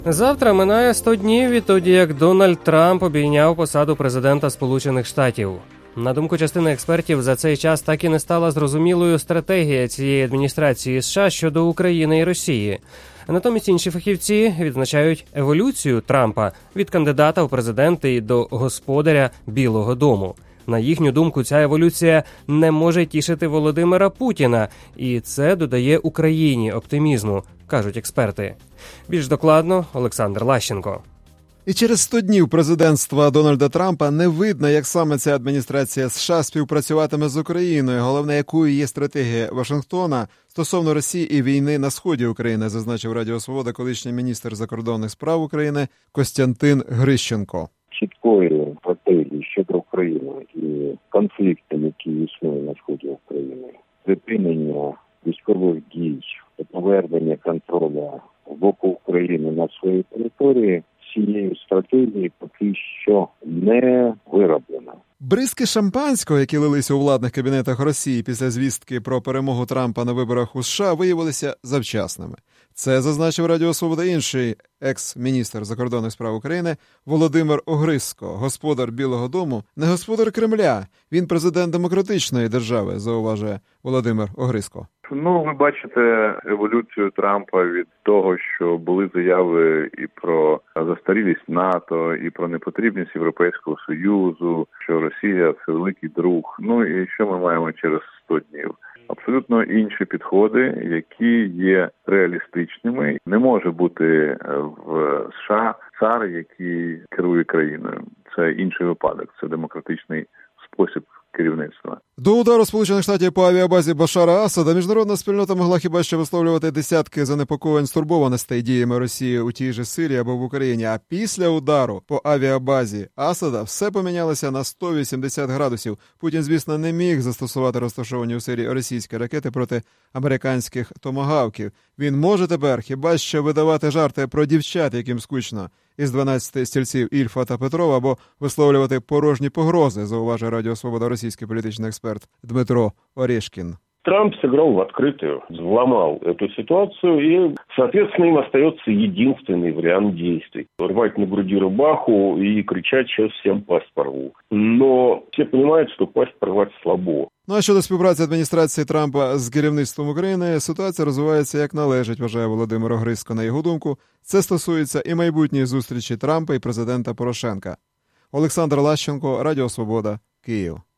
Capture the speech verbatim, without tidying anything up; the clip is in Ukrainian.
Завтра минає сто днів відтоді, як Дональд Трамп обійняв посаду президента Сполучених Штатів. На думку частини експертів, за цей час так і не стала зрозумілою стратегія цієї адміністрації США щодо України і Росії. Натомість інші фахівці відзначають еволюцію Трампа від кандидата в президенти до господаря Білого дому. На їхню думку, ця еволюція не може тішити Володимира Путіна, і це додає Україні оптимізму, кажуть експерти. Більш докладно Олександр Лащенко. І через сто днів президентства Дональда Трампа не видно, як саме ця адміністрація США співпрацюватиме з Україною. Головне, якою є стратегія Вашингтона стосовно Росії і війни на сході України, зазначив Радіо Свобода колишній міністр закордонних справ України Костянтин Грищенко. Чіткої стратегії щодо України і конфліктів, які існують на сході України, припинення військових дій, повернення контролю з боку України на своїй території, цієї стратегії поки що не вироблено. Бризки шампанського, які лилися у владних кабінетах Росії після звістки про перемогу Трампа на виборах у США, виявилися завчасними. Це зазначив Радіо Свобода інший екс-міністр закордонних справ України Володимир Огризко, господар Білого дому, не господар Кремля. Він президент демократичної держави, зауважує Володимир Огризко. Ну, ви бачите еволюцію Трампа від того, що були заяви і про застарілість НАТО, і про непотрібність Європейського Союзу, що Росія – це великий друг. Ну і що ми маємо через сто днів? Абсолютно інші підходи, які є реалістичними. Не може бути в США цар, який керує країною. Це інший випадок, це демократичний спосіб керівництва. До удару Сполучених Штатів по авіабазі Башара Асада міжнародна спільнота могла хіба що висловлювати десятки занепокоєнь стурбованостей діями Росії у тій же Сирії або в Україні. А після удару по авіабазі Асада все помінялося на сто вісімдесят градусів. Путін, звісно, не міг застосувати розташовані у Сирії російські ракети проти американських томагавків. Він може тепер хіба що видавати жарти про дівчат, яким скучно, із дванадцяти стільців Ільфа та Петрова, або висловлювати порожні погрози, зауважує Радіо Свобода російський політичний експерт Дмитро Орешкін. Трамп сыграл в открытую, взломал эту ситуацию, и, соответственно, им остается единственный вариант действий. Рвать на груди рубаху и кричать «сейчас всем пасть порву». Но все понимают, что пасть порвать слабо. Ну а щодо співпраці адміністрації Трампа з керівництвом України, ситуація розвивається як належить, вважає Володимир Огризко. На його думку, це стосується і майбутньої зустрічі Трампа і президента Порошенка. Олександр Лащенко, Радіо Свобода, Київ.